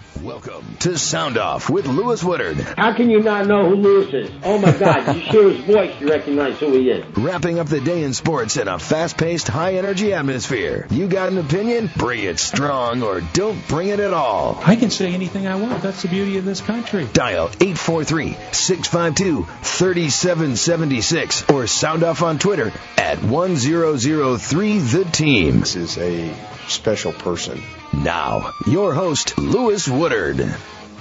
Welcome to Sound Off with Louis Woodard. How can you not know who Louis is? Oh, my God. You hear his voice, you recognize who he is. Wrapping up the day in sports in a fast-paced, high-energy atmosphere. You got an opinion? Bring it strong or don't bring it at all. I can say anything I want. That's the beauty of this country. Dial 843-652-3776 or sound off on Twitter at 1003-THE-TEAM. This is a special person. Now, your host, Louis Woodard.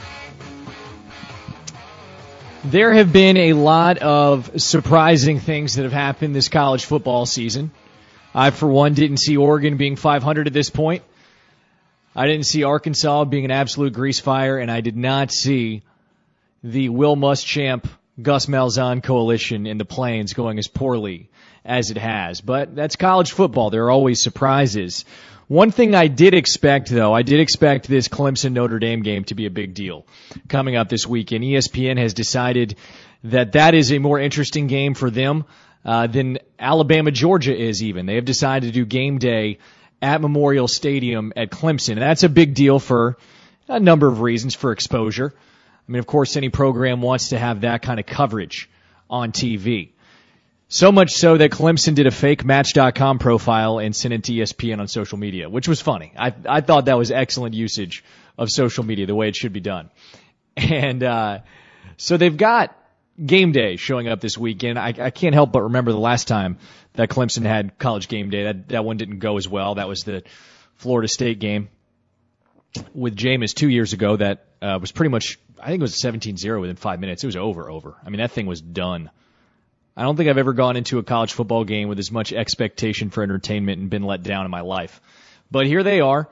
There have been a lot of surprising things that have happened this college football season. I, for one, didn't see Oregon being 500 at this point. I didn't see Arkansas being an absolute grease fire, and I did not see the Will Muschamp, Gus Malzahn coalition in the Plains going as poorly as it has. But that's college football. There are always surprises. One thing I did expect, though, I did expect this Clemson-Notre Dame game to be a big deal coming up this weekend. ESPN has decided that that is a more interesting game for them than Alabama-Georgia is even. They have decided to do game day at Memorial Stadium at Clemson. And that's a big deal for a number of reasons, for exposure. I mean, of course, any program wants to have that kind of coverage on TV. So much so that Clemson did a fake Match.com profile and sent it to ESPN on social media, which was funny. I thought that was excellent usage of social media, the way it should be done. And so they've got game day showing up this weekend. I can't help but remember the last time that Clemson had college game day. That one didn't go as well. That was the Florida State game with Jameis 2 years ago that was pretty much, I think it was 17-0 within 5 minutes. It was over. I mean, that thing was done. I don't think I've ever gone into a college football game with as much expectation for entertainment and been let down in my life. But here they are,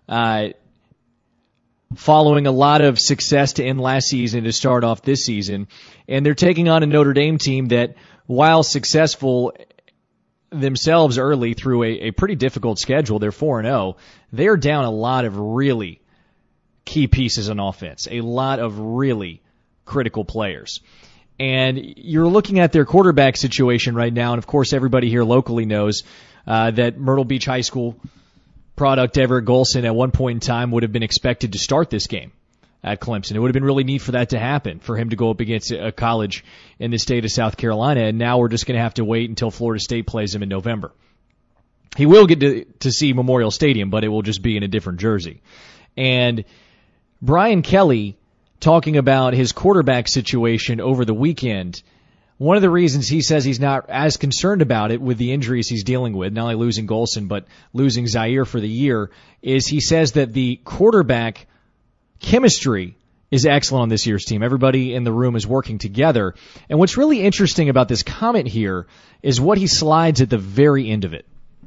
following a lot of success to end last season to start off this season. And they're taking on a Notre Dame team that, while successful themselves early through a pretty difficult schedule, they're 4-0, they are down a lot of really key pieces on offense, a lot of really critical players. And you're looking at their quarterback situation right now, and of course everybody here locally knows that Myrtle Beach High School product Everett Golson at one point in time would have been expected to start this game at Clemson. It would have been really neat for that to happen, for him to go up against a college in the state of South Carolina, and now we're just going to have to wait until Florida State plays him in November. He will get to see Memorial Stadium, but it will just be in a different jersey. And Brian Kelly, talking about his quarterback situation over the weekend, one of the reasons he says he's not as concerned about it with the injuries he's dealing with, not only losing Golson, but losing Zaire for the year, is he says that the quarterback chemistry is excellent on this year's team. Everybody in the room is working together. And what's really interesting about this comment here is what he slides at the very end of it.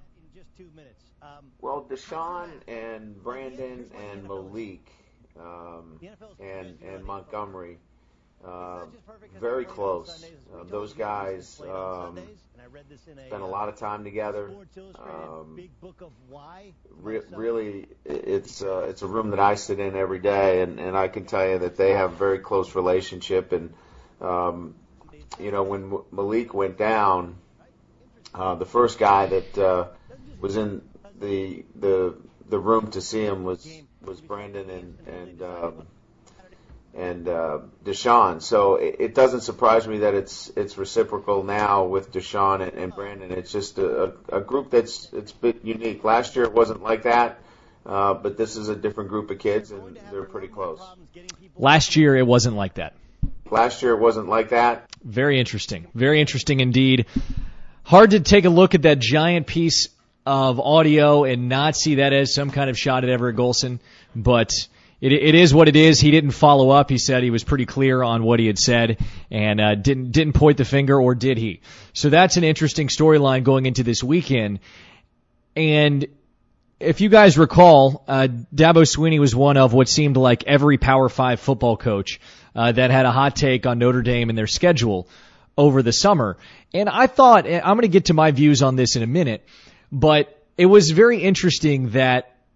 Well, Deshaun and Brandon and Malik and Montgomery, very close. Those guys spend a lot of time together. Really, it's a room that I sit in every day, and I can tell you that they have a very close relationship. And when Malik went down, the first guy that was in the room to see him was Brandon and Deshaun. So it doesn't surprise me that it's reciprocal now with Deshaun and Brandon. It's just a group it's a bit unique. Last year it wasn't like that, but this is a different group of kids, and they're pretty close. Last year it wasn't like that. Very interesting. Very interesting indeed. Hard to take a look at that giant piece of audio and not see that as some kind of shot at Everett Golson, but it is what it is. He didn't follow up. He said he was pretty clear on what he had said and didn't point the finger, or did he? So that's an interesting storyline going into this weekend. And if you guys recall, Dabo Swinney was one of what seemed like every Power 5 football coach that had a hot take on Notre Dame and their schedule over the summer. And I thought, I'm going to get to my views on this in a minute, but it was very interesting that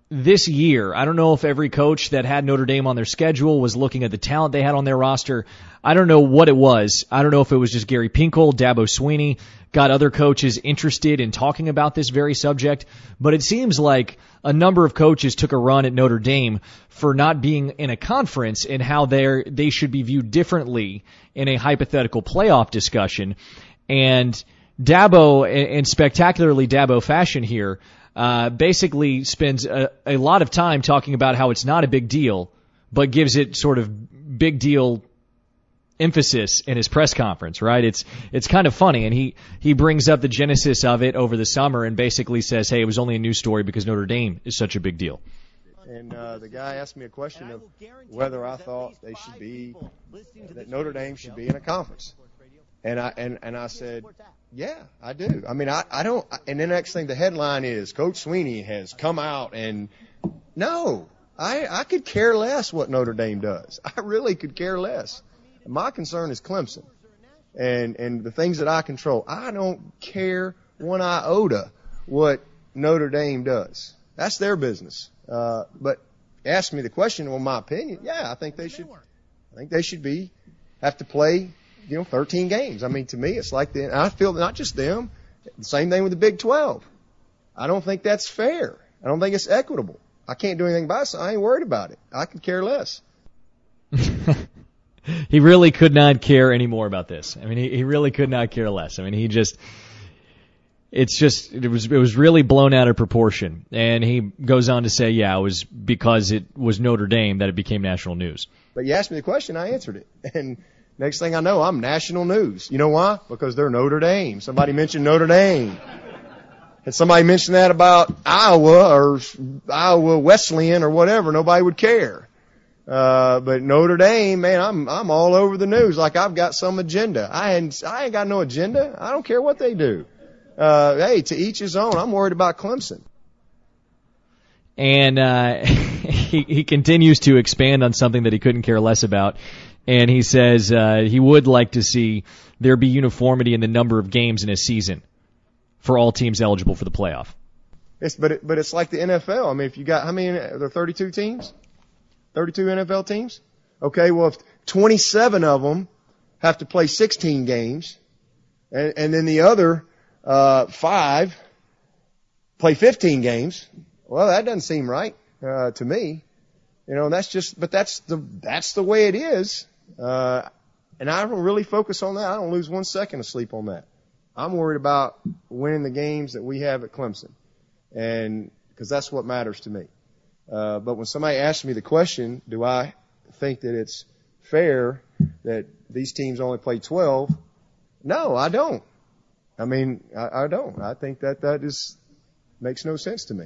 this year, I don't know if every coach that had Notre Dame on their schedule was looking at the talent they had on their roster. I don't know what it was. I don't know if it was just Gary Pinkel, Dabo Swinney, got other coaches interested in talking about this very subject. But it seems like a number of coaches took a run at Notre Dame for not being in a conference and how they should be viewed differently in a hypothetical playoff discussion. And Dabo, in spectacularly Dabo fashion here, basically spends a lot of time talking about how it's not a big deal, but gives it sort of big deal emphasis in his press conference, right? It's kind of funny, and he brings up the genesis of it over the summer and basically says, hey, it was only a news story because Notre Dame is such a big deal. And the guy asked me a question of whether I thought that Notre Dame should be in a conference. And I said, yeah, I do. I mean, I don't. And then the next thing, the headline is Coach Swinney has come out and no, I could care less what Notre Dame does. I really could care less. My concern is Clemson and the things that I control. I don't care one iota what Notre Dame does. That's their business. But ask me the question, well, my opinion, yeah, I think they should have to play 13 games. I mean, to me, it's like I feel not just them, the same thing with the Big 12. I don't think that's fair. I don't think it's equitable. I can't do anything about it, so I ain't worried about it. I could care less. He really could not care any more about this. I mean, he really could not care less. I mean, it was really blown out of proportion. And he goes on to say, yeah, it was because it was Notre Dame that it became national news. But you asked me the question, I answered it. And next thing I know, I'm national news. You know why? Because they're Notre Dame. Somebody mentioned Notre Dame. And somebody mentioned that about Iowa or Iowa Wesleyan or whatever. Nobody would care. But Notre Dame, man, I'm all over the news like I've got some agenda. I ain't got no agenda. I don't care what they do. Hey, to each his own. I'm worried about Clemson. And he continues to expand on something that he couldn't care less about. And he says he would like to see there be uniformity in the number of games in a season for all teams eligible for the playoff. But it's like the NFL. I mean, if you got, how many, are there 32 teams? 32 NFL teams? Okay, well, if 27 of them have to play 16 games, and then the other 5 play 15 games, well, that doesn't seem right to me. But that's the way it is. And I don't really focus on that. I don't lose 1 second of sleep on that. I'm worried about winning the games that we have at Clemson, and because that's what matters to me. But when somebody asks me the question, do I think that it's fair that these teams only play 12? No, I don't. I mean, I don't. I think that makes no sense to me.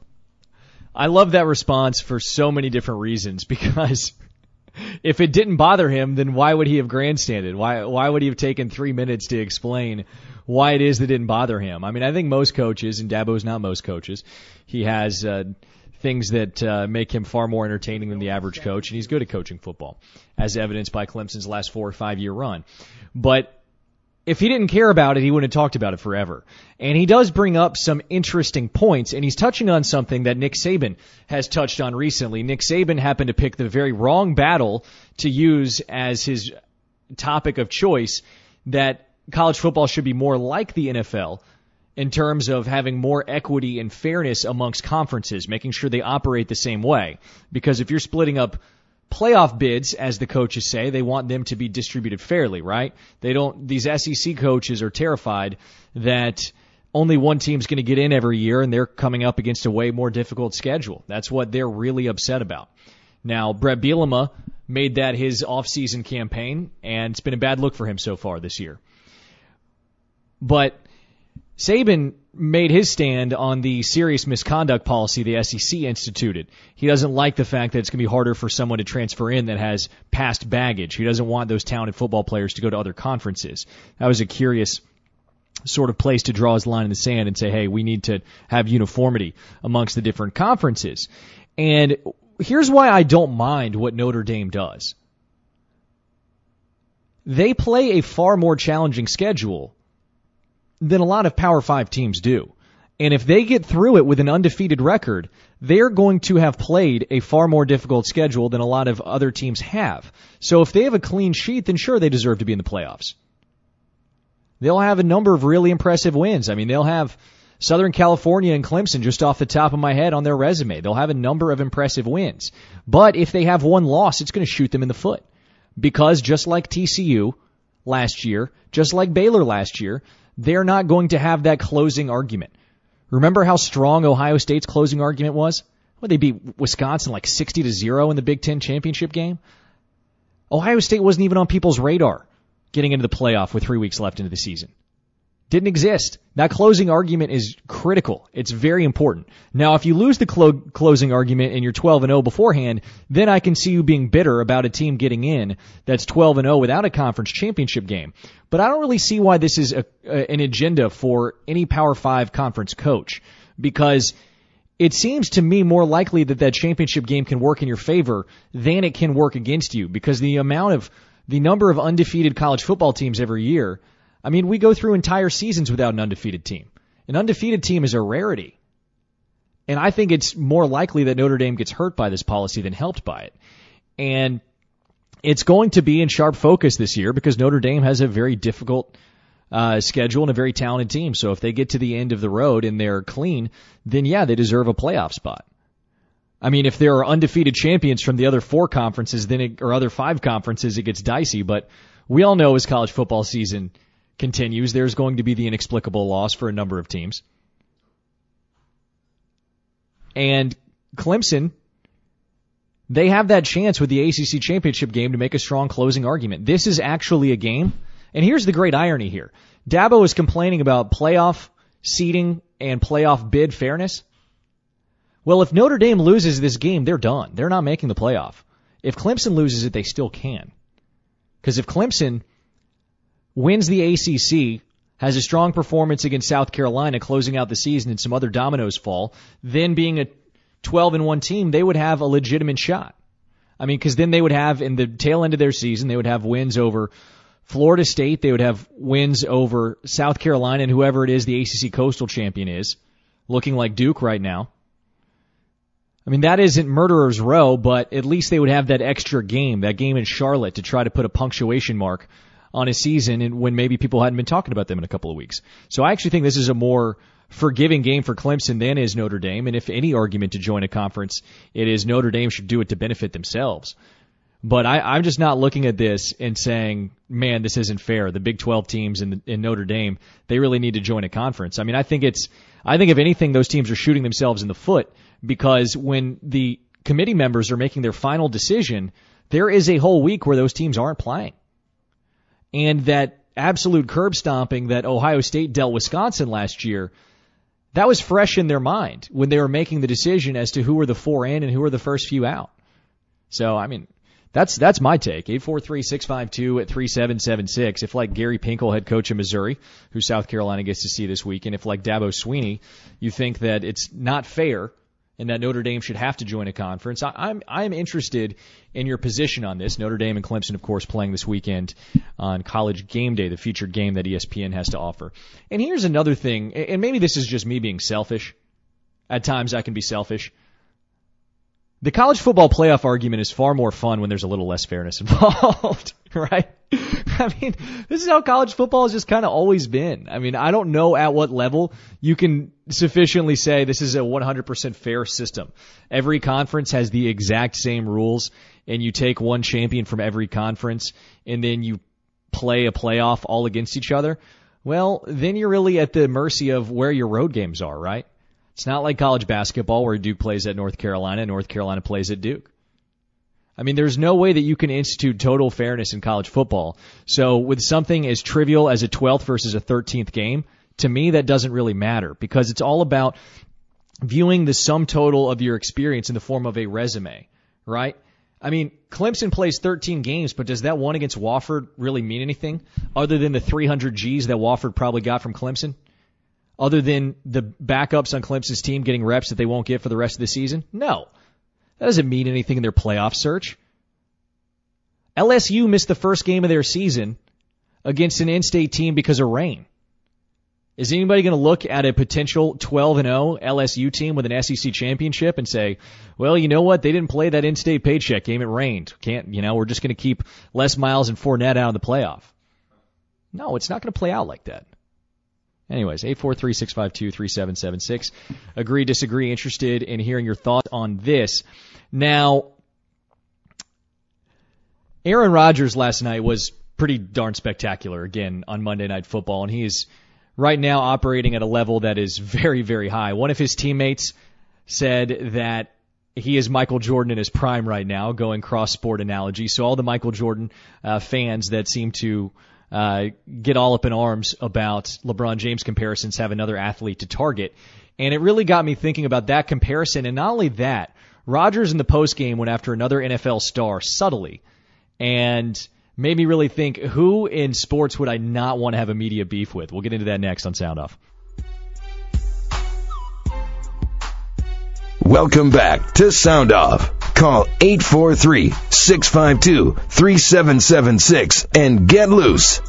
I love that response for so many different reasons, because if it didn't bother him, then why would he have grandstanded? Why would he have taken 3 minutes to explain why it is that didn't bother him? I mean, I think most coaches, and Dabo's not most coaches, he has things that make him far more entertaining than the average coach, and he's good at coaching football, as evidenced by Clemson's last 4 or 5 year run. But if he didn't care about it, he wouldn't have talked about it forever. And he does bring up some interesting points, and he's touching on something that Nick Saban has touched on recently. Nick Saban happened to pick the very wrong battle to use as his topic of choice, that college football should be more like the NFL in terms of having more equity and fairness amongst conferences, making sure they operate the same way. Because if you're splitting up playoff bids, as the coaches say, they want them to be distributed fairly, right? These SEC coaches are terrified that only one team's going to get in every year and they're coming up against a way more difficult schedule. That's what they're really upset about. Now, Brett Bielema made that his off-season campaign, and it's been a bad look for him so far this year. But Saban made his stand on the serious misconduct policy the SEC instituted. He doesn't like the fact that it's going to be harder for someone to transfer in that has past baggage. He doesn't want those talented football players to go to other conferences. That was a curious sort of place to draw his line in the sand and say, hey, we need to have uniformity amongst the different conferences. And here's why I don't mind what Notre Dame does. They play a far more challenging schedule than a lot of Power 5 teams do. And if they get through it with an undefeated record, they're going to have played a far more difficult schedule than a lot of other teams have. So if they have a clean sheet, then sure, they deserve to be in the playoffs. They'll have a number of really impressive wins. I mean, they'll have Southern California and Clemson just off the top of my head on their resume. They'll have a number of impressive wins. But if they have one loss, it's going to shoot them in the foot. Because just like TCU last year, just like Baylor last year, they're not going to have that closing argument. Remember how strong Ohio State's closing argument was? Well, they beat Wisconsin like 60-0 in the Big Ten championship game. Ohio State wasn't even on people's radar getting into the playoff with 3 weeks left into the season. Didn't exist. That closing argument is critical. It's very important. Now, if you lose the closing argument and you're 12-0 beforehand, then I can see you being bitter about a team getting in that's 12-0 without a conference championship game. But I don't really see why this is an agenda for any Power 5 conference coach, because it seems to me more likely that championship game can work in your favor than it can work against you, because the number of undefeated college football teams every year, I mean, we go through entire seasons without an undefeated team. An undefeated team is a rarity. And I think it's more likely that Notre Dame gets hurt by this policy than helped by it. And it's going to be in sharp focus this year because Notre Dame has a very difficult schedule and a very talented team. So if they get to the end of the road and they're clean, then yeah, they deserve a playoff spot. I mean, if there are undefeated champions from the other 4 conferences, or other 5 conferences, it gets dicey. But we all know as college football season continues, there's going to be the inexplicable loss for a number of teams. And Clemson, they have that chance with the ACC championship game to make a strong closing argument. This is actually a game, and here's the great irony here. Dabo is complaining about playoff seeding and playoff bid fairness. Well, if Notre Dame loses this game, they're done. They're not making the playoff. If Clemson loses it, they still can. Because if Clemson wins the ACC, has a strong performance against South Carolina closing out the season and some other dominoes fall, then being a 12-1 team, they would have a legitimate shot. I mean, because then they would have, in the tail end of their season, they would have wins over Florida State, they would have wins over South Carolina and whoever it is the ACC Coastal Champion is, looking like Duke right now. I mean, that isn't murderer's row, but at least they would have that extra game, that game in Charlotte, to try to put a punctuation mark on a season and when maybe people hadn't been talking about them in a couple of weeks. So I actually think this is a more forgiving game for Clemson than is Notre Dame, and if any argument to join a conference, it is Notre Dame should do it to benefit themselves. But I'm just not looking at this and saying, man, this isn't fair. The Big 12 teams in Notre Dame, they really need to join a conference. I mean, I think if anything, those teams are shooting themselves in the foot, because when the committee members are making their final decision, there is a whole week where those teams aren't playing. And that absolute curb stomping that Ohio State dealt Wisconsin last year, that was fresh in their mind when they were making the decision as to who were the 4 in and who were the first few out. So, I mean, that's my take. 843-652-3776. If, like Gary Pinkel, head coach of Missouri, who South Carolina gets to see this week, and if, like Dabo Swinney, you think that it's not fair and that Notre Dame should have to join a conference, I'm interested in your position on this. Notre Dame and Clemson, of course, playing this weekend on College Game Day, the featured game that ESPN has to offer. And here's another thing, and maybe this is just me being selfish. At times I can be selfish. The college football playoff argument is far more fun when there's a little less fairness involved, right? I mean, this is how college football has just kind of always been. I mean, I don't know at what level you can sufficiently say this is a 100% fair system. Every conference has the exact same rules, and you take one champion from every conference, and then you play a playoff all against each other. Well, then you're really at the mercy of where your road games are, right? It's not like college basketball where Duke plays at North Carolina and North Carolina plays at Duke. I mean, there's no way that you can institute total fairness in college football. So with something as trivial as a 12th versus a 13th game, to me that doesn't really matter, because it's all about viewing the sum total of your experience in the form of a resume, right? I mean, Clemson plays 13 games, but does that one against Wofford really mean anything other than the 300 G's that Wofford probably got from Clemson? Other than the backups on Clemson's team getting reps that they won't get for the rest of the season? No. That doesn't mean anything in their playoff search. LSU missed the first game of their season against an in-state team because of rain. Is anybody going to look at a potential 12-0 LSU team with an SEC championship and say, well, you know what? They didn't play that in-state paycheck game. It rained. We're just going to keep Les Miles and Fournette out of the playoff. No, it's not going to play out like that. Anyways, 843-652-3776. Agree, disagree, interested in hearing your thoughts on this. Now, Aaron Rodgers last night was pretty darn spectacular again on Monday Night Football, and he is right now operating at a level that is very, very high. One of his teammates said that he is Michael Jordan in his prime right now, going cross-sport analogy. So all the Michael Jordan fans that seem to get all up in arms about LeBron James comparisons have another athlete to target. And it really got me thinking about that comparison. And not only that, Rodgers in the postgame went after another NFL star subtly and made me really think, who in sports would I not want to have a media beef with? We'll get into that next on Sound Off. Welcome back to Sound Off. Call 843-652-3776 and get loose.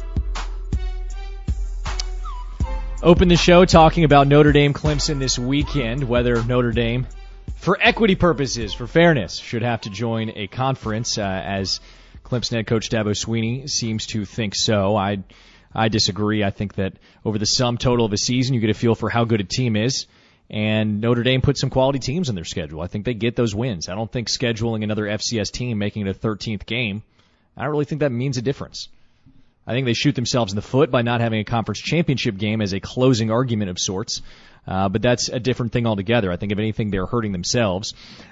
Open the show talking about Notre Dame Clemson this weekend, whether Notre Dame, for equity purposes, for fairness, should have to join a conference, as Clemson head coach Dabo Swinney seems to think so. I disagree. I think that over the sum total of a season, you get a feel for how good a team is. And Notre Dame put some quality teams on their schedule. I think they get those wins. I don't think scheduling another FCS team, making it a 13th game, I don't really think that means a difference. I think they shoot themselves in the foot by not having a conference championship game as a closing argument of sorts. But that's a different thing altogether. I think, if anything, they're hurting themselves.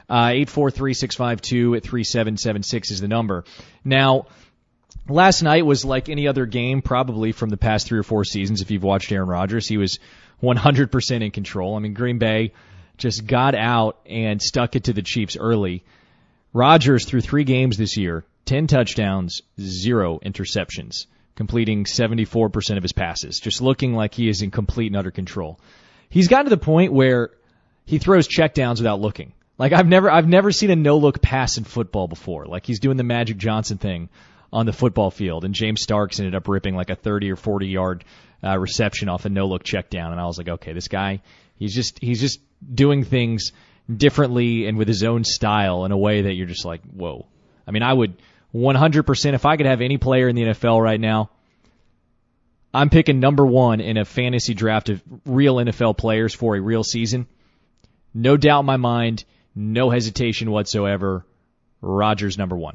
843-652-3776 is the number. Now, last night was like any other game probably from the past 3 or 4 seasons. If you've watched Aaron Rodgers, he was 100% in control. I mean, Green Bay just got out and stuck it to the Chiefs early. Rodgers, through 3 games this year, 10 touchdowns, 0 interceptions, completing 74% of his passes, just looking like he is in complete and utter control. He's gotten to the point where he throws checkdowns without looking. Like, I've never seen a no-look pass in football before. Like, he's doing the Magic Johnson thing on the football field, and James Starks ended up ripping like a 30 or 40-yard reception off a no-look check down, and I was like, okay, this guy, he's just doing things differently and with his own style in a way that you're just like, whoa. I mean, I would 100%, if I could have any player in the NFL right now, I'm picking number 1 in a fantasy draft of real NFL players for a real season. No doubt in my mind, no hesitation whatsoever, Rodgers number 1.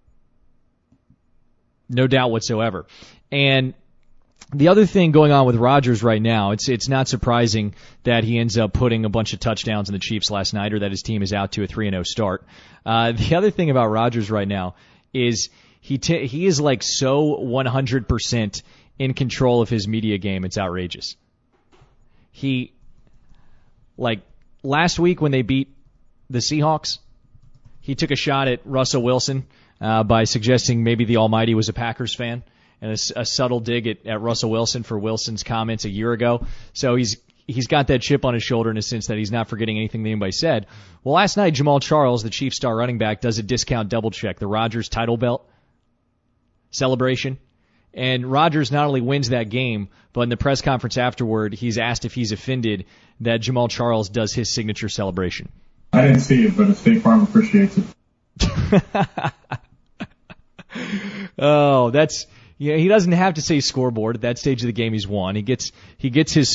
No doubt whatsoever. And the other thing going on with Rodgers right now, it's not surprising that he ends up putting a bunch of touchdowns in the Chiefs last night, or that his team is out to a 3-0 start. The other thing about Rodgers right now is he is like so 100% in control of his media game. It's outrageous. He, like last week when they beat the Seahawks, he took a shot at Russell Wilson by suggesting maybe the Almighty was a Packers fan, and a subtle dig at Russell Wilson for Wilson's comments a year ago. So he's got that chip on his shoulder in a sense that he's not forgetting anything that anybody said. Well, last night, Jamal Charles, the Chiefs star running back, does a discount double check, the Rodgers title belt celebration. And Rodgers not only wins that game, but in the press conference afterward, he's asked if he's offended that Jamal Charles does his signature celebration. I didn't see it, but State Farm appreciates it. Oh, that's... Yeah, he doesn't have to say scoreboard at that stage of the game. He's won. He gets his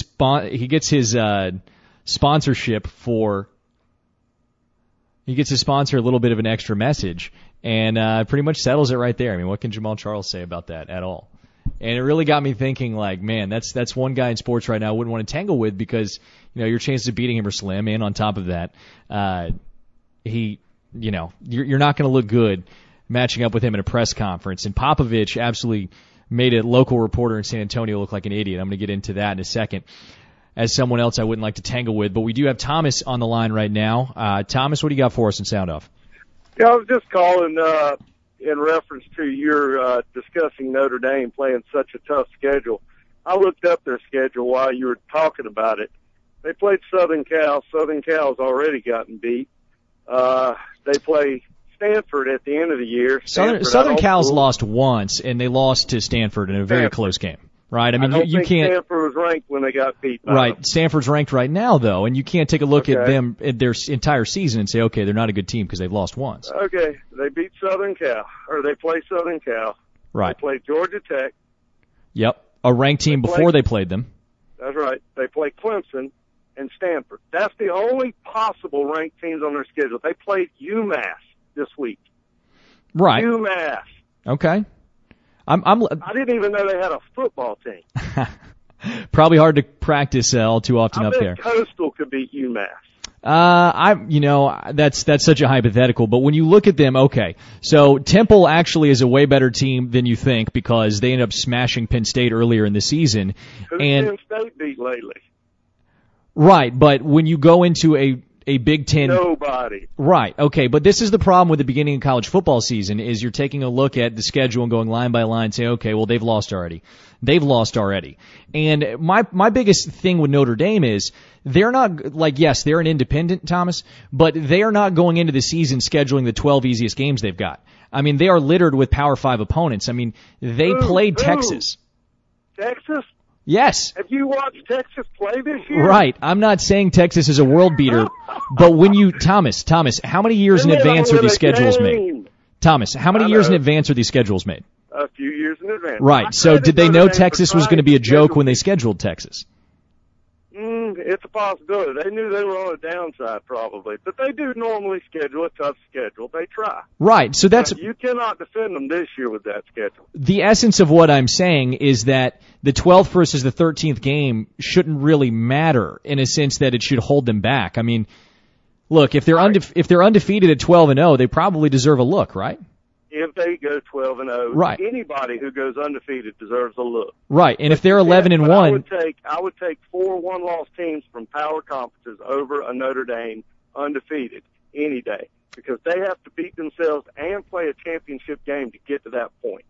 sponsorship for. He gets his sponsor a little bit of an extra message, and pretty much settles it right there. I mean, what can Jamal Charles say about that at all? And it really got me thinking, like, man, that's one guy in sports right now I wouldn't want to tangle with, because your chances of beating him are slim, and on top of that, you're not going to look good matching up with him in a press conference. And Popovich absolutely made a local reporter in San Antonio look like an idiot. I'm going to get into that in a second as someone else I wouldn't like to tangle with. But we do have Thomas on the line right now. Thomas, what do you got for us in Sound Off? Yeah, I was just calling in reference to your discussing Notre Dame playing such a tough schedule. I looked up their schedule while you were talking about it. They played Southern Cal. Southern Cal's already gotten beat. They play Stanford at the end of the year. Southern Cal's lost once, and they lost to Stanford in a very close game. right? I mean, don't you think can't. Stanford was ranked when they got beat by Right. them. Stanford's ranked right now, though, and you can't take a look at Okay. them at their entire season and say, okay, they're not a good team because they've lost once. Okay, they beat Southern Cal, or they play Southern Cal. Right. They play Georgia Tech. Yep. A ranked team before they played them. That's right. They play Clemson and Stanford. That's the only possible ranked teams on their schedule. They played UMass this week. Right. UMass. Okay. I didn't even know they had a football team. Probably hard to practice all too often I up bet there. Coastal could beat UMass. That's such a hypothetical, but when you look at them, okay, so Temple actually is a way better team than you think because they ended up smashing Penn State earlier in the season. Who's And Penn State beat lately? right, but when you go into a Big Ten, Nobody. right, okay, but this is the problem with the beginning of college football season is you're taking a look at the schedule and going line by line and say, okay, well they've lost already. They've lost already. And my biggest thing with Notre Dame is they're not, like, yes, they're an independent, Thomas, but they are not going into the season scheduling the 12 easiest games they've got. I mean, they are littered with Power 5 opponents. I mean, they played Texas. Texas? Yes. Have you watched Texas play this year? Right. I'm not saying Texas is a world beater, but when you, Thomas, how many years in advance are these schedules made? Thomas, how many years in advance are these schedules made? A few years in advance. Right. So did they know Texas was going to be a joke when they scheduled Texas? It's a possibility. They knew they were on a downside probably, but they do normally schedule a tough schedule. They try. Right. So that's you cannot defend them this year with that schedule. the essence of what I'm saying is that the 12th versus the 13th game shouldn't really matter in a sense that it should hold them back. I mean, look, if they're if they're undefeated at 12-0, they probably deserve a look, right? If they go 12-0, right. Anybody who goes undefeated deserves a look. Right, and if they're 11-1, I would take 4 one-loss teams from power conferences over a Notre Dame undefeated any day because they have to beat themselves and play a championship game to get to that point.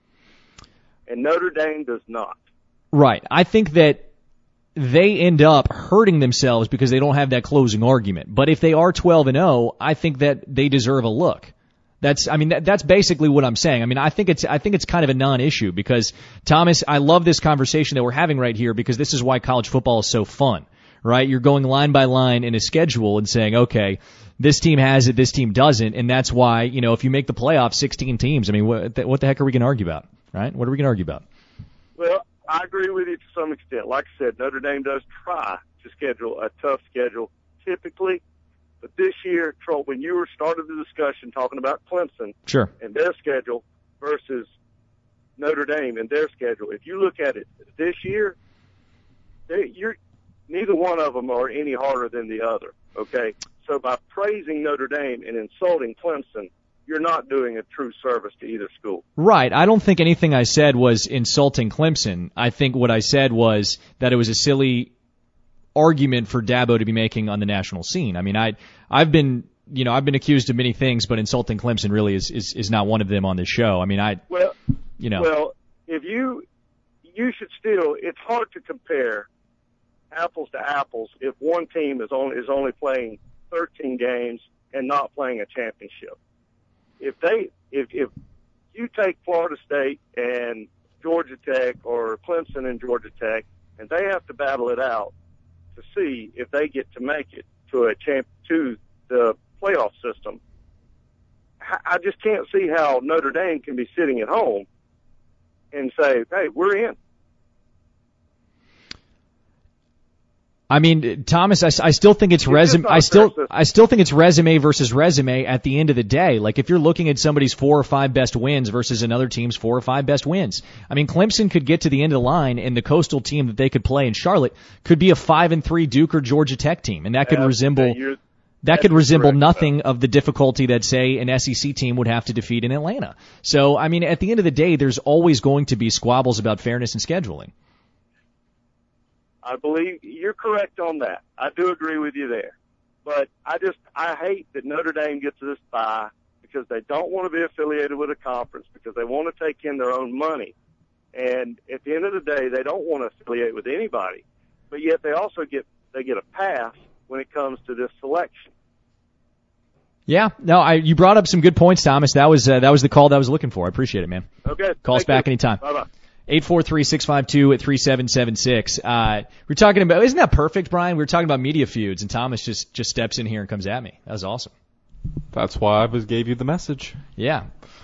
And Notre Dame does not. Right. I think that they end up hurting themselves because they don't have that closing argument. But if they are 12-0, I think that they deserve a look. That's basically what I'm saying. I mean, I think it's kind of a non-issue because, Thomas, I love this conversation that we're having right here because this is why college football is so fun, right? You're going line by line in a schedule and saying, okay, this team has it, this team doesn't, and that's why, you know, if you make the playoffs, 16 teams, I mean, what the heck are we going to argue about, right? What are we going to argue about? Well, I agree with you to some extent. Like I said, Notre Dame does try to schedule a tough schedule typically. But this year, Troll, when you started the discussion talking about Clemson sure. and their schedule versus Notre Dame and their schedule, if you look at it this year, neither one of them are any harder than the other, okay? So by praising Notre Dame and insulting Clemson, you're not doing a true service to either school. Right. I don't think anything I said was insulting Clemson. I think what I said was that it was a silly argument for Dabo to be making on the national scene. I mean, I've been accused of many things, but insulting Clemson really is not one of them on this show. I mean, well, if you should still, it's hard to compare apples to apples if one team is only playing 13 games and not playing a championship. If you take Florida State and Georgia Tech or Clemson and Georgia Tech and they have to battle it out to see if they get to make it to the playoff system. I just can't see how Notre Dame can be sitting at home and say, "Hey, we're in." I mean, Thomas, I still think it's resume. I still think it's resume versus resume at the end of the day. Like if you're looking at somebody's 4 or 5 best wins versus another team's 4 or 5 best wins. I mean, Clemson could get to the end of the line, and the Coastal team that they could play in Charlotte could be a 5-3 Duke or Georgia Tech team, and that could resemble nothing of the difficulty that, say, an SEC team would have to defeat in Atlanta. So, I mean, at the end of the day, there's always going to be squabbles about fairness and scheduling. I believe you're correct on that. I do agree with you there. But I hate that Notre Dame gets this bye because they don't want to be affiliated with a conference, because they want to take in their own money. And at the end of the day, they don't want to affiliate with anybody. But yet they also get a pass when it comes to this selection. Yeah, no, you brought up some good points, Thomas. That was the call that I was looking for. I appreciate it, man. Okay. Call us back anytime. Bye-bye. 843-652-3776. We're talking about, isn't that perfect, Brian? We were talking about media feuds, and Thomas just steps in here and comes at me. That was awesome. That's why I gave you the message. Yeah.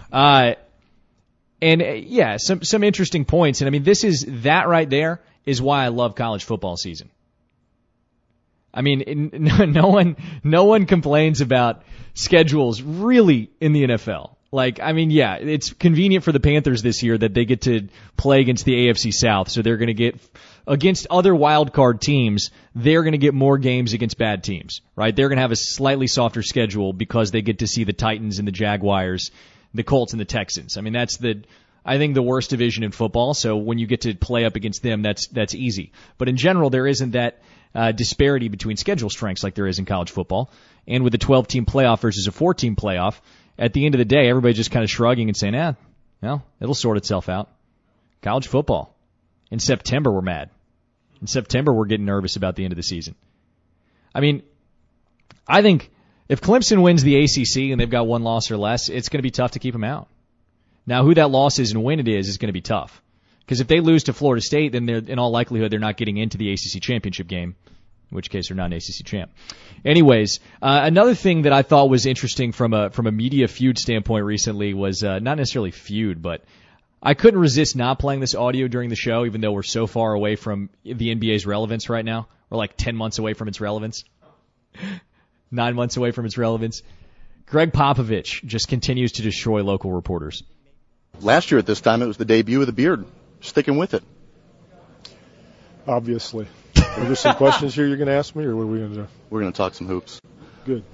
Some interesting points. And I mean, that right there is why I love college football season. I mean, no one complains about schedules really in the NFL. Like, I mean, yeah, it's convenient for the Panthers this year that they get to play against the AFC South, so they're going to get against other wild card teams. They're going to get more games against bad teams, right? They're going to have a slightly softer schedule because they get to see the Titans and the Jaguars, the Colts and the Texans. I mean, that's I think the worst division in football. So when you get to play up against them, that's easy. But in general, there isn't that disparity between schedule strengths like there is in college football. And with a 12-team playoff versus a 4-team playoff, at the end of the day, everybody's just kind of shrugging and saying, it'll sort itself out. College football. In September, we're mad. In September, we're getting nervous about the end of the season. I mean, I think if Clemson wins the ACC and they've got one loss or less, it's going to be tough to keep them out. Now, who that loss is and when it is going to be tough. Because if they lose to Florida State, then in all likelihood, they're not getting into the ACC championship game, in which case they're not an ACC champ. Anyways, another thing that I thought was interesting from a media feud standpoint recently was not necessarily feud, but I couldn't resist not playing this audio during the show, even though we're so far away from the NBA's relevance right now. We're like 10 months away from its relevance. 9 months away from its relevance. Greg Popovich just continues to destroy local reporters. Last year at this time, it was the debut of the beard. Sticking with it. Obviously. Are there some questions here you're going to ask me, or what are we going to do? We're going to talk some hoops. Good.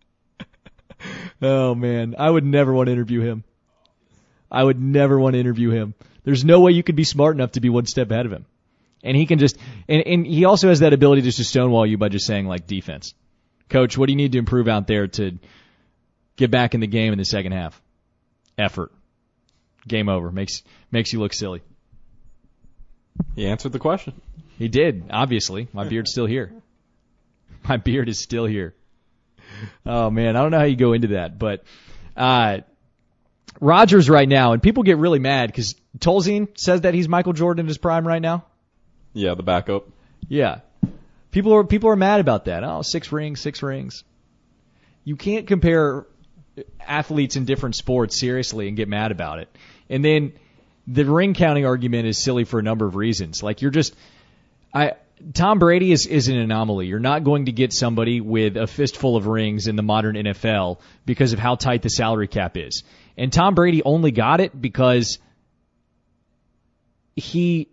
Oh, man. I would never want to interview him. There's no way you could be smart enough to be one step ahead of him. And he can just and he also has that ability just to stonewall you by just saying, like, defense. Coach, what do you need to improve out there to get back in the game in the second half? Effort. Game over. Makes you look silly. He answered the question. He did, obviously. My beard's still here. My beard is still here. Oh, man, I don't know how you go into that. But Rodgers right now, and people get really mad because Tolzien says that he's Michael Jordan in his prime right now. Yeah, the backup. Yeah. People are mad about that. Oh, 6 rings. You can't compare athletes in different sports seriously and get mad about it. And then the ring counting argument is silly for a number of reasons. Like, Tom Brady is an anomaly. You're not going to get somebody with a fistful of rings in the modern NFL because of how tight the salary cap is. And Tom Brady only got it because he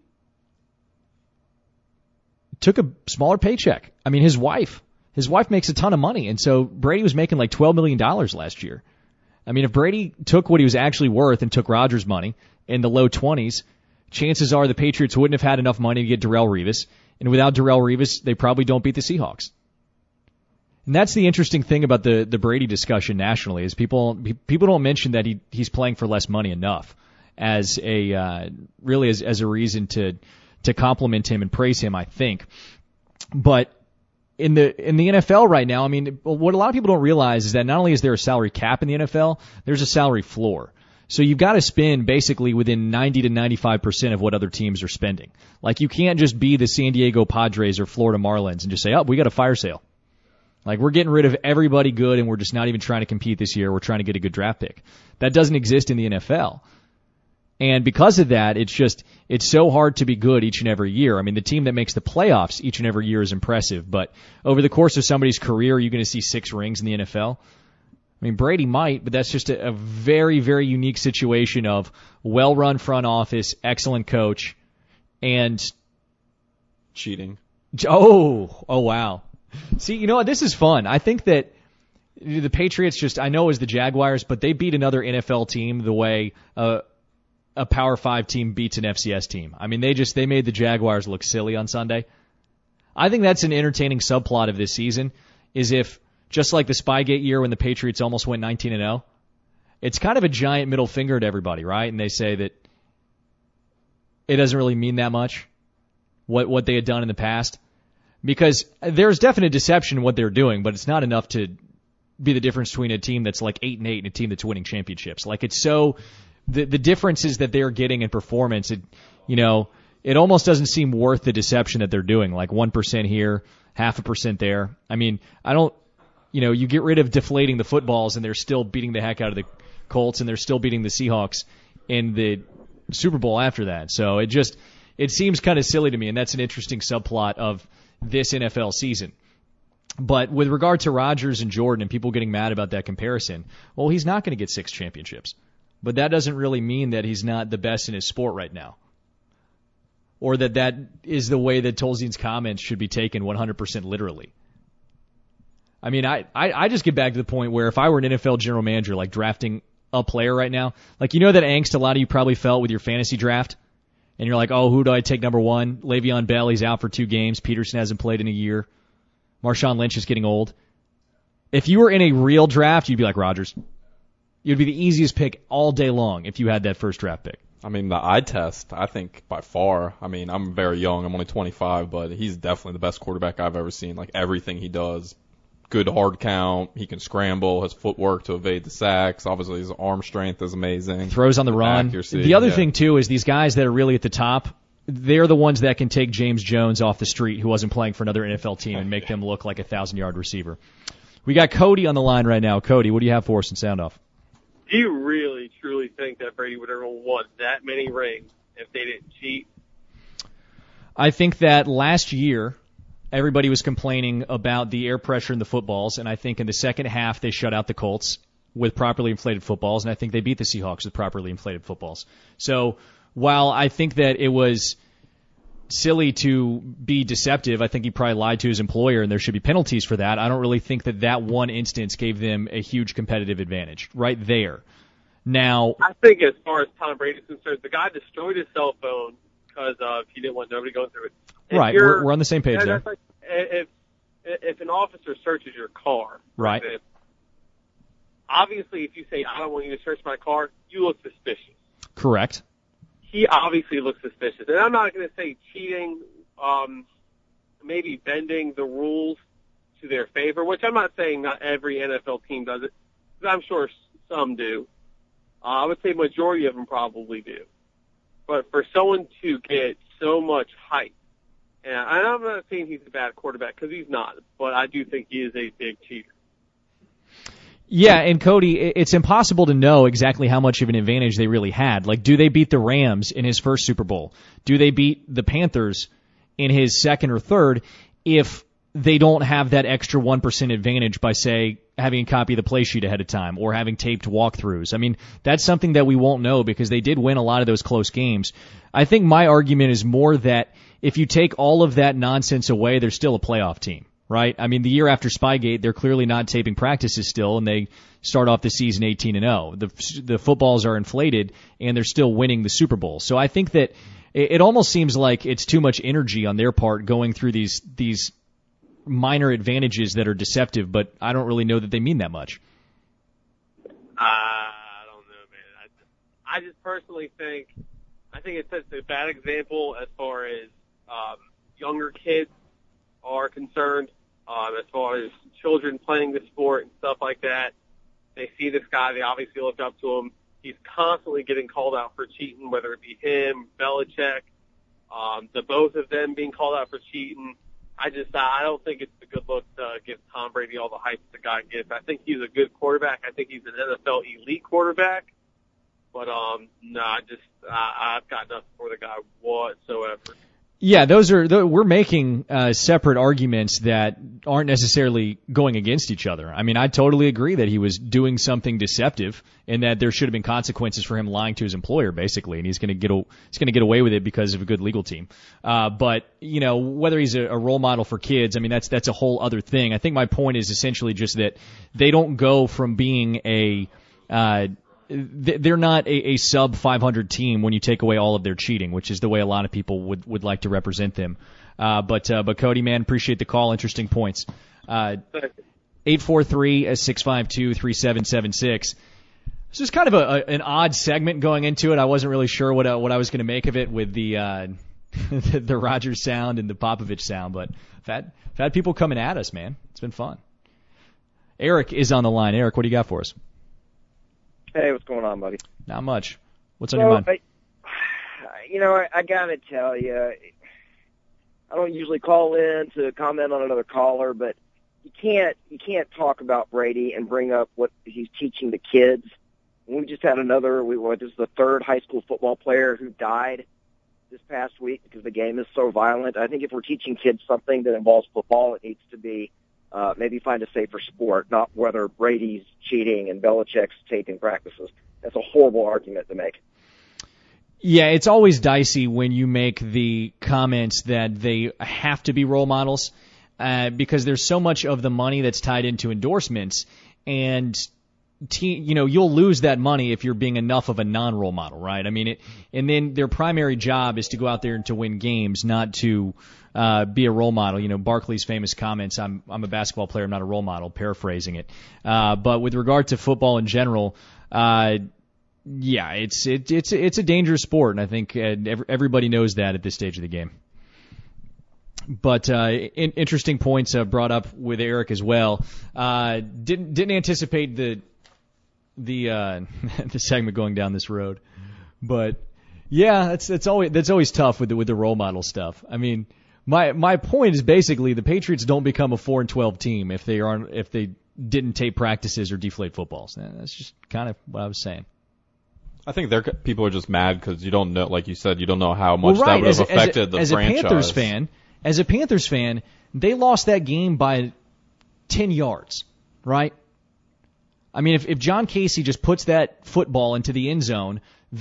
took a smaller paycheck. I mean, his wife makes a ton of money, and so Brady was making like $12 million last year. I mean, if Brady took what he was actually worth and took Rodgers' money in the low 20s, chances are the Patriots wouldn't have had enough money to get Darrelle Revis, and without Darrelle Revis, they probably don't beat the Seahawks. And that's the interesting thing about the Brady discussion nationally is people don't mention that he's playing for less money enough as a reason to compliment him and praise him, I think. But in the NFL right now, I mean, what a lot of people don't realize is that not only is there a salary cap in the NFL, there's a salary floor. So you've got to spend basically within 90 to 95% of what other teams are spending. Like, you can't just be the San Diego Padres or Florida Marlins and just say, we got a fire sale. Like, we're getting rid of everybody good and we're just not even trying to compete this year. We're trying to get a good draft pick. That doesn't exist in the NFL. And because of that, it's so hard to be good each and every year. I mean, the team that makes the playoffs each and every year is impressive, but over the course of somebody's career, are you going to see 6 rings in the NFL? I mean, Brady might, but that's just a very, very unique situation of well-run front office, excellent coach, and cheating. Oh, wow. See, you know what? This is fun. I think that the Patriots I know it was the Jaguars, but they beat another NFL team the way a Power 5 team beats an FCS team. I mean, they made the Jaguars look silly on Sunday. I think that's an entertaining subplot of this season, is if, just like the Spygate year when the Patriots almost went 19-0, it's kind of a giant middle finger to everybody, right? And they say that it doesn't really mean that much, what they had done in the past. Because there's definite deception in what they're doing, but it's not enough to be the difference between a team that's like 8-8 and a team that's winning championships. Like, it's so the differences that they're getting in performance, it almost doesn't seem worth the deception that they're doing, like 1% here, 0.5% there. I mean, you get rid of deflating the footballs and they're still beating the heck out of the Colts and they're still beating the Seahawks in the Super Bowl after that. So it seems kind of silly to me, and that's an interesting subplot of this NFL season. But with regard to Rodgers and Jordan and people getting mad about that comparison, well, he's not going to get 6 championships. But that doesn't really mean that he's not the best in his sport right now. Or that is the way that Tolzien's comments should be taken 100% literally. I mean, I just get back to the point where if I were an NFL general manager, like drafting a player right now, like that angst a lot of you probably felt with your fantasy draft, and you're like, oh, who do I take number 1? Le'Veon Bell, he's out for 2 games. Peterson hasn't played in a year. Marshawn Lynch is getting old. If you were in a real draft, you'd be like Rodgers. You'd be the easiest pick all day long if you had that first draft pick. I mean, the eye test, I think by far. I mean, I'm very young. I'm only 25, but he's definitely the best quarterback I've ever seen. Like, everything he does, good hard count. He can scramble, has footwork to evade the sacks. Obviously, his arm strength is amazing. Throws on the run. Accuracy, the other thing, too, is these guys that are really at the top, they're the ones that can take James Jones off the street, who wasn't playing for another NFL team, and make them look like a 1,000-yard receiver. We got Cody on the line right now. Cody, what do you have for us in Sound Off? Do you really, truly think that Brady would ever want that many rings if they didn't cheat? I think that last year, everybody was complaining about the air pressure in the footballs, and I think in the second half they shut out the Colts with properly inflated footballs, and I think they beat the Seahawks with properly inflated footballs. So while I think that it was silly to be deceptive, I think he probably lied to his employer, and there should be penalties for that. I don't really think that one instance gave them a huge competitive advantage right there. Now, I think as far as Tom Brady's concerned, the guy destroyed his cell phone because he didn't want nobody going through it. Right, we're on the same page there. Like, if an officer searches your car, right? Obviously, if you say, I don't want you to search my car, you look suspicious. Correct. He obviously looks suspicious. And I'm not going to say cheating, maybe bending the rules to their favor, which I'm not saying not every NFL team does it, but I'm sure some do. I would say majority of them probably do. But for someone to get so much hype, and I'm not saying he's a bad quarterback because he's not, but I do think he is a big cheater. Yeah, and Cody, it's impossible to know exactly how much of an advantage they really had. Like, do they beat the Rams in his first Super Bowl? Do they beat the Panthers in his second or third if they don't have that extra 1% advantage by, say, having a copy of the play sheet ahead of time or having taped walkthroughs? I mean, that's something that we won't know because they did win a lot of those close games. I think my argument is more that if you take all of that nonsense away, they're still a playoff team. Right? I mean, the year after Spygate, they're clearly not taping practices still, and they start off the season 18-0. The footballs are inflated, and they're still winning the Super Bowl. So I think that it almost seems like it's too much energy on their part going through these minor advantages that are deceptive, but I don't really know that they mean that much. I don't know, man. I just personally think it sets a bad example as far as younger kids are concerned. As far as children playing the sport and stuff like that, they see this guy, they obviously look up to him. He's constantly getting called out for cheating, whether it be him, Belichick, the both of them being called out for cheating. I don't think it's a good look to give Tom Brady all the hype the guy gets. I think he's a good quarterback. I think he's an NFL elite quarterback. But I've got nothing for the guy whatsoever. Yeah, we're making separate arguments that aren't necessarily going against each other. I mean, I totally agree that he was doing something deceptive and that there should have been consequences for him lying to his employer, basically, and he's going to get away with it because of a good legal team. But whether he's a role model for kids, I mean, that's a whole other thing. I think my point is essentially just that they don't go from being they're not a sub 500 team when you take away all of their cheating, which is the way a lot of people would like to represent them. But Cody, man, appreciate the call. Interesting points. 843-652-3776. This is kind of an odd segment going into it. I wasn't really sure what I was going to make of it with the the Rodgers sound and the Popovich sound, but I've had people coming at us, man. It's been fun. Eric is on the line. Eric, what do you got for us? Hey, what's going on, buddy? Not much. What's on your mind? I got to tell you, I don't usually call in to comment on another caller, but you can't talk about Brady and bring up what he's teaching the kids. We just had this is the third high school football player who died this past week because the game is so violent. I think if we're teaching kids something that involves football, it needs to be maybe find a safer sport, not whether Brady's cheating and Belichick's taping practices. That's a horrible argument to make. Yeah, it's always dicey when you make the comments that they have to be role models because there's so much of the money that's tied into endorsements, and you'll lose that money if you're being enough of a non-role model, right? I mean, and then their primary job is to go out there and to win games, not to be a role model. Barkley's famous comments, I'm a basketball player, I'm not a role model, paraphrasing it. But with regard to football in general, yeah, it's a dangerous sport, and I think everybody knows that at this stage of the game. But interesting points brought up with Eric as well. Didn't anticipate the segment going down this road, but yeah, that's always tough with the role model stuff. I mean, my point is basically the Patriots don't become a 4-12 team if they didn't tape practices or deflate footballs. That's just kind of what I was saying. I think people are just mad because you don't know, like you said, you don't know how much that would have affected the franchise. As a Panthers fan, they lost that game by 10 yards, right? I mean, if John Casey just puts that football into the end zone,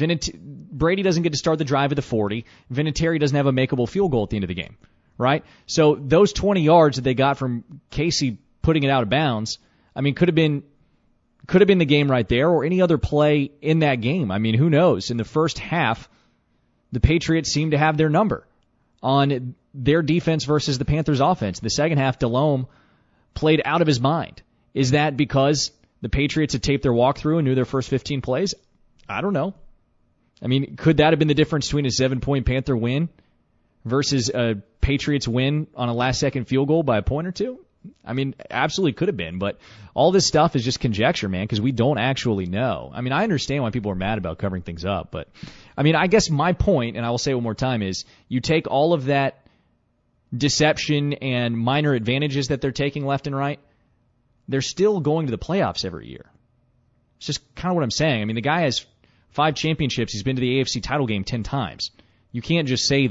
Brady doesn't get to start the drive at the 40. Vinatieri doesn't have a makeable field goal at the end of the game, right? So those 20 yards that they got from Casey putting it out of bounds, I mean, could have been the game right there or any other play in that game. I mean, who knows? In the first half, the Patriots seemed to have their number on their defense versus the Panthers' offense. The second half, Delhomme played out of his mind. Is that because the Patriots had taped their walkthrough and knew their first 15 plays? I don't know. I mean, could that have been the difference between a 7-point Panther win versus a Patriots win on a last-second field goal by a point or two? I mean, absolutely could have been, but all this stuff is just conjecture, man, because we don't actually know. I mean, I understand why people are mad about covering things up, but, I mean, I guess my point, and I will say it one more time, is you take all of that deception and minor advantages that they're taking left and right, they're still going to the playoffs every year. It's just kind of what I'm saying. I mean, the guy has 5 championships. He's been to the AFC title game 10 times. You can't just say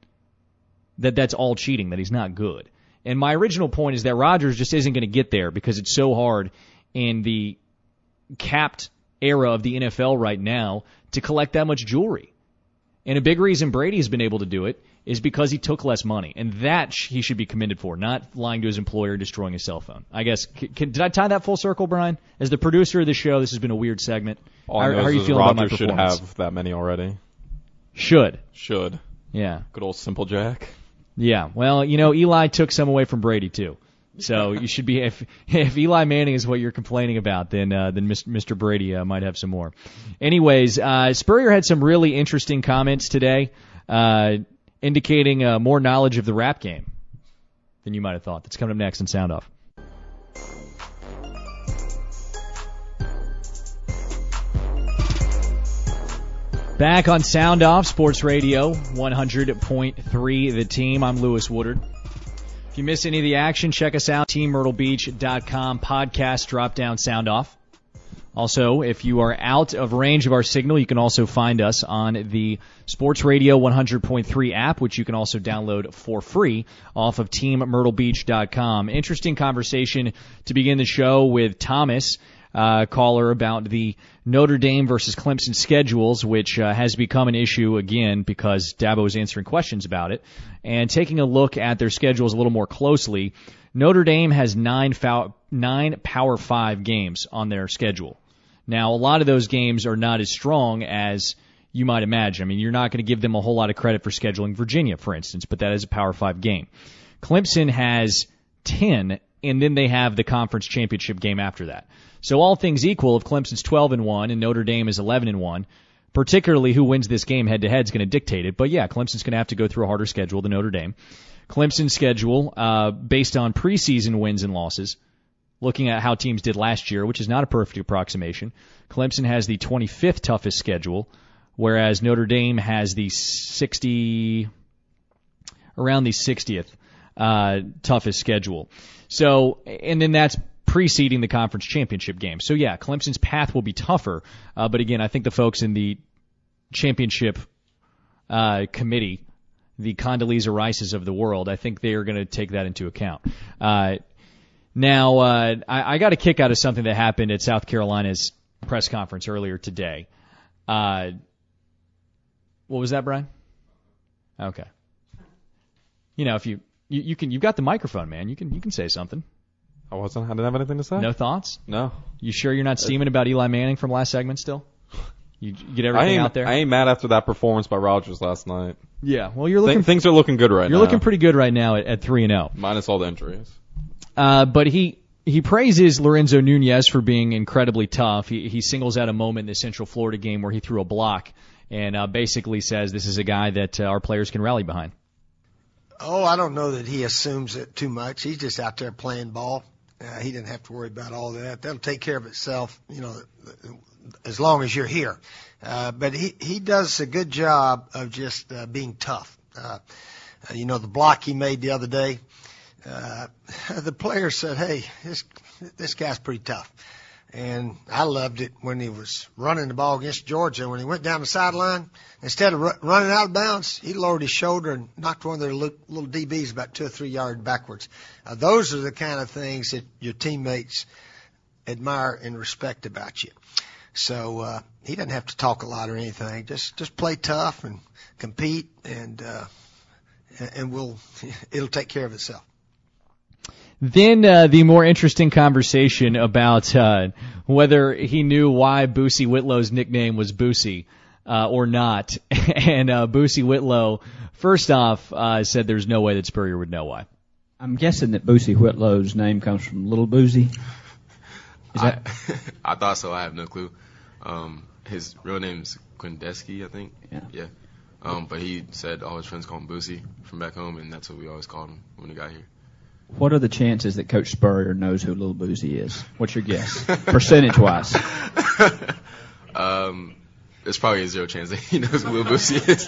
that's all cheating, that he's not good. And my original point is that Rodgers just isn't going to get there because it's so hard in the capped era of the NFL right now to collect that much jewelry. And a big reason Brady's been able to do it is because he took less money. And that he should be commended for, not lying to his employer, destroying his cell phone. I guess, did I tie that full circle, Brian? As the producer of the show, this has been a weird segment. How are you feeling about my performance? Rodgers should have that many already. Should. Yeah. Good old Simple Jack. Yeah, well, Eli took some away from Brady too. So you should be if Eli Manning is what you're complaining about, then Mr. Brady might have some more. Anyways, Spurrier had some really interesting comments today, indicating more knowledge of the rap game than you might have thought. That's coming up next in Sound Off. Back on Sound Off, Sports Radio 100.3 The Team. I'm Lewis Woodard. If you miss any of the action, check us out, teammyrtlebeach.com, podcast, drop down Sound Off. Also, if you are out of range of our signal, you can also find us on the Sports Radio 100.3 app, which you can also download for free off of teammyrtlebeach.com. Interesting conversation to begin the show with Thomas, caller, about the Notre Dame versus Clemson schedules, which has become an issue again because Dabo is answering questions about it. And taking a look at their schedules a little more closely, Notre Dame has 9 Power 5 games on their schedule. Now, a lot of those games are not as strong as you might imagine. I mean, you're not going to give them a whole lot of credit for scheduling Virginia, for instance, but that is a Power 5 game. Clemson has 10, and then they have the conference championship game after that. So all things equal, if Clemson's 12-1 and Notre Dame is 11-1, particularly who wins this game head-to-head is going to dictate it. But yeah, Clemson's going to have to go through a harder schedule than Notre Dame. Clemson's schedule, based on preseason wins and losses, looking at how teams did last year, which is not a perfect approximation, Clemson has the 25th toughest schedule, whereas Notre Dame has around the 60th toughest schedule. So, and then that's preceding the conference championship game. So yeah, Clemson's path will be tougher. But again, I think the folks in the championship committee, the Condoleezza Rices of the world, I think they are going to take that into account. Now, I got a kick out of something that happened at South Carolina's press conference earlier today. What was that, Brian? Okay. You know, if you've got the microphone, man. You can say something. I didn't have anything to say. No thoughts? No. You sure you're not steaming about Eli Manning from last segment still? You get everything out there? I ain't mad after that performance by Rodgers last night. Yeah, well, you're looking. Things are looking good right now. You're looking pretty good right now at 3-0. Minus all the injuries. But he praises Lorenzo Nunez for being incredibly tough. He singles out a moment in the Central Florida game where he threw a block and basically says this is a guy that our players can rally behind. Oh, I don't know that he assumes it too much. He's just out there playing ball. He didn't have to worry about all that. That'll take care of itself, as long as you're here. But he does a good job of just being tough. The block he made the other day, the player said, hey, this guy's pretty tough. And I loved it when he was running the ball against Georgia. When he went down the sideline, instead of running out of bounds, he lowered his shoulder and knocked one of their little DBs about 2 or 3 yards backwards. Those are the kind of things that your teammates admire and respect about you. So he doesn't have to talk a lot or anything. Just play tough and compete, and it'll take care of itself. Then the more interesting conversation about whether he knew why Boosie Whitlow's nickname was Boosie or not. And Boosie Whitlow, first off, said there's no way that Spurrier would know why. I'm guessing that Boosie Whitlow's name comes from Little Boosie. I thought so. I have no clue. His real name's Quindeski, I think. Yeah. But he said all his friends call him Boosie from back home, and that's what we always called him when he got here. What are the chances that Coach Spurrier knows who Little Boosie is? What's your guess, percentage-wise? There's probably a 0 chance that he knows who Little Boosie is.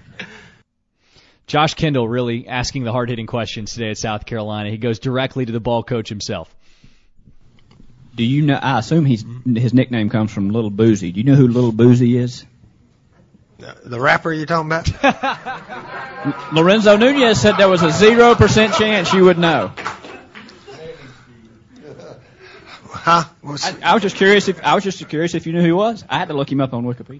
Josh Kendall really asking the hard-hitting questions today at South Carolina. He goes directly to the ball coach himself. Do you know? I assume his nickname comes from Little Boosie. Do you know who Little Boosie is? The rapper you're talking about? Lorenzo Nunez said there was a 0% chance you would know. Huh? I was just curious if you knew who he was. I had to look him up on Wikipedia.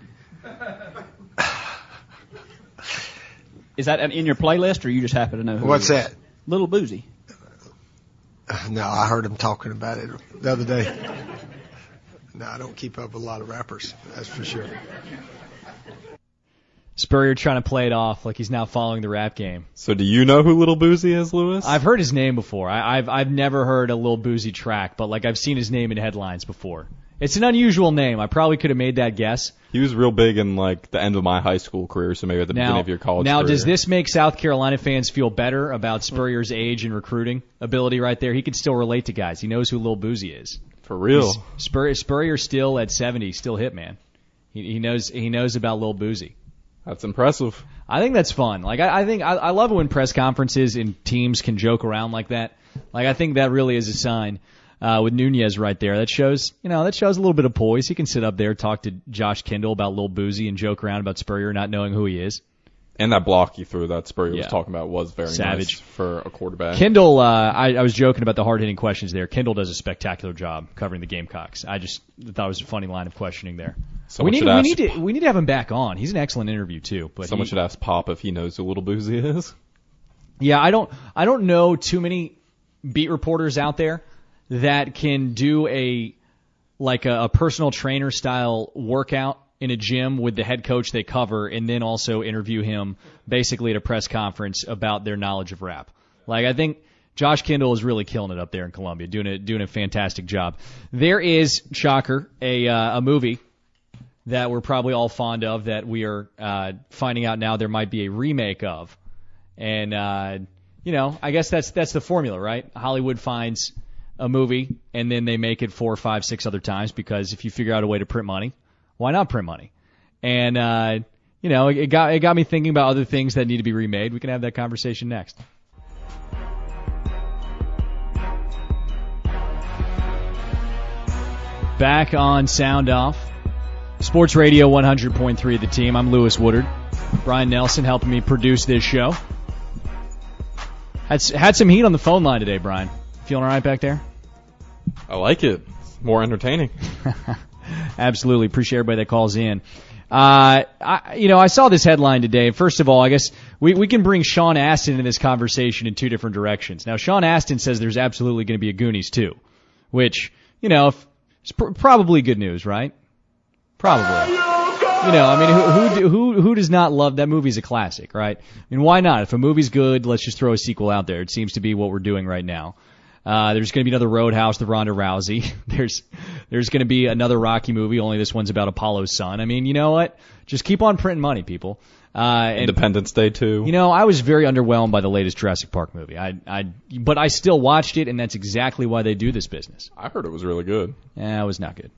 Is that in your playlist, or you just happen to know who? What's he is? that? Little Boosie. No, I heard him talking about it the other day. No, I don't keep up with a lot of rappers. That's for sure. Spurrier trying to play it off like he's now following the rap game. So do you know who Little Boosie is, Lewis? I've heard his name before. I've never heard a Little Boosie track, but I've seen his name in headlines before. It's an unusual name. I probably could have made that guess. He was real big in the end of my high school career, so maybe at the beginning of your college career. Now, does this make South Carolina fans feel better about Spurrier's age and recruiting ability right there? He can still relate to guys. He knows who Little Boosie is. For real. Spurrier still at 70, still hit, man. He knows about Little Boosie. That's impressive. I think that's fun. I love it when press conferences and teams can joke around like that. I think that really is a sign. With Nunez right there, that shows a little bit of poise. He can sit up there, talk to Josh Kendall about Lil Boosie, and joke around about Spurrier not knowing who he is. And that block he threw that Spurrier was talking about was very savage nice for a quarterback. Kendall, I was joking about the hard-hitting questions there. Kendall does a spectacular job covering the Gamecocks. I just thought it was a funny line of questioning there. We need to have him back on. He's an excellent interview too. But someone should ask Pop if he knows who Little Boosie is. Yeah, I don't know too many beat reporters out there that can do a personal trainer style workout in a gym with the head coach they cover, and then also interview him basically at a press conference about their knowledge of rap. I think Josh Kendall is really killing it up there in Columbia, doing a fantastic job. There is, shocker, a movie that we're probably all fond of that we are finding out now there might be a remake of, and I guess that's the formula, right? Hollywood finds a movie and then they make it 4, 5, 6 other times, because if you figure out a way to print money, why not print money? And, it got me thinking about other things that need to be remade. We can have that conversation next. Back on Sound Off. Sports Radio 100.3 The Team. I'm Lewis Woodard. Brian Nelson helping me produce this show. Had some heat on the phone line today, Brian. Feeling all right back there? I like it. It's more entertaining. Absolutely. Appreciate everybody that calls in. I saw this headline today. First of all, I guess we can bring Sean Astin in this conversation in two different directions. Now, Sean Astin says there's absolutely going to be a Goonies 2, which, is probably good news, right? Probably. Who does not love that movie's a classic, right? I mean, why not? If a movie's good, let's just throw a sequel out there. It seems to be what we're doing right now. There's going to be another Roadhouse, the Ronda Rousey. There's going to be another Rocky movie, only this one's about Apollo's son. I mean, you know what? Just keep on printing money, people. Independence Day 2. I was very underwhelmed by the latest Jurassic Park movie. But I still watched it, and that's exactly why they do this business. I heard it was really good. Yeah, it was not good.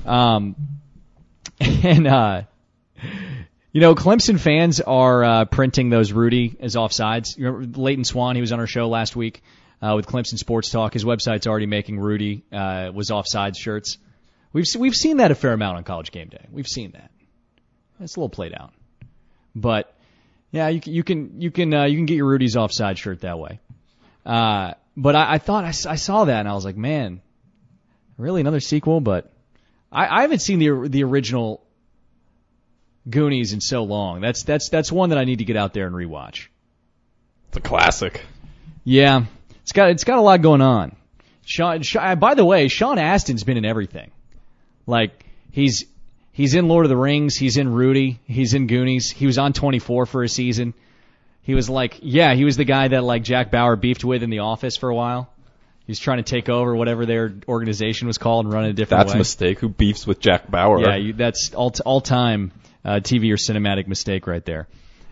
Clemson fans are printing those Rudy as offsides. You remember Leighton Swan? He was on our show last week with Clemson Sports Talk. His website's already making Rudy was offsides shirts. We've seen that a fair amount on College Game Day. We've seen that. It's a little played out, but yeah, you can get your Rudy's offside shirt that way. But I thought I saw that and I was like, man, really another sequel? But I haven't seen the original Goonies in so long. That's one that I need to get out there and rewatch. It's a classic. Yeah, it's got a lot going on. By the way, Sean Astin's been in everything. Like he's in Lord of the Rings, he's in Rudy, he's in Goonies. He was on 24 for a season. He was he was the guy that Jack Bauer beefed with in The Office for a while. He's trying to take over whatever their organization was called and run it a different way. That's a mistake. Who beefs with Jack Bauer? Yeah, that's all-time TV or cinematic mistake right there.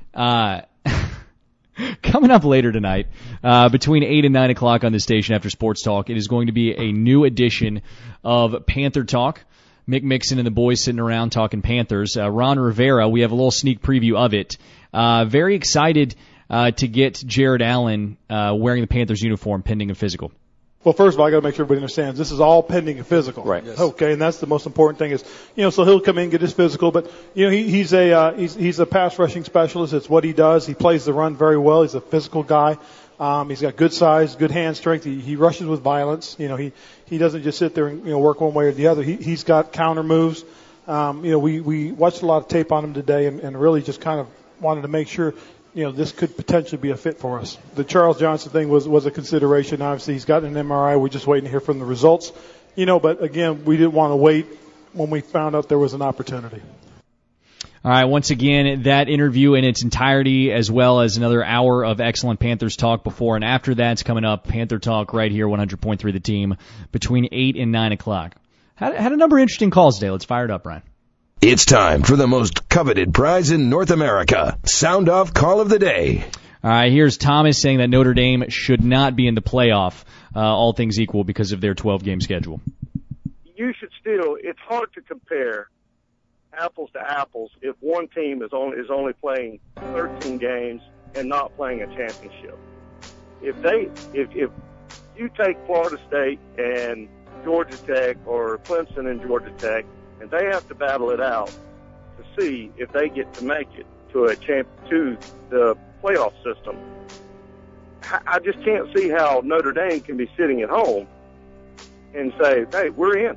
Coming up later tonight, between 8 and 9 o'clock on the station after Sports Talk, it is going to be a new edition of Panther Talk. Mick Mixon and the boys sitting around talking Panthers. Ron Rivera, we have a little sneak preview of it. Very excited to get Jared Allen wearing the Panthers uniform pending a physical. Well, first of all, I got to make sure everybody understands this is all pending a physical. Right. Yes. Okay, and that's the most important thing is, so he'll come in and get his physical, but he's a pass rushing specialist. It's what he does. He plays the run very well. He's a physical guy. He's got good size, good hand strength. He rushes with violence. He doesn't just sit there and work one way or the other. He's got counter moves. We watched a lot of tape on him today and really just kind of wanted to make sure this could potentially be a fit for us. The Charles Johnson thing was a consideration. Obviously, he's gotten an MRI. We're just waiting to hear from the results. But again, we didn't want to wait when we found out there was an opportunity. All right, once again, that interview in its entirety, as well as another hour of excellent Panthers talk before and after that's coming up. Panther Talk right here, 100.3 The Team, between 8 and 9 o'clock. Had a number of interesting calls today. Let's fire it up, Brian. It's time for the most coveted prize in North America, Sound Off Call of the Day. All right, here's Thomas saying that Notre Dame should not be in the playoff, all things equal, because of their 12-game schedule. You should still, it's hard to compare apples to apples if one team is only playing 13 games and not playing a championship. If you take Florida State and Georgia Tech or Clemson and Georgia Tech, and they have to battle it out to see if they get to make it to the playoff system. I just can't see how Notre Dame can be sitting at home and say, hey, we're in.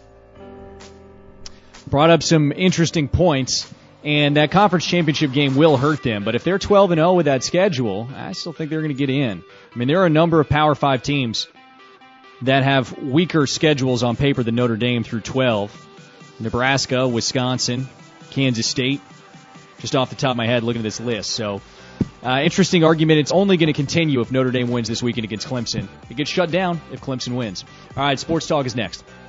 Brought up some interesting points, and that conference championship game will hurt them. But if they're 12-0 with that schedule, I still think they're going to get in. I mean, there are a number of Power 5 teams that have weaker schedules on paper than Notre Dame through 12. Nebraska, Wisconsin, Kansas State, just off the top of my head looking at this list. So, interesting argument. It's only going to continue if Notre Dame wins this weekend against Clemson. It gets shut down if Clemson wins. All right, Sports Talk is next.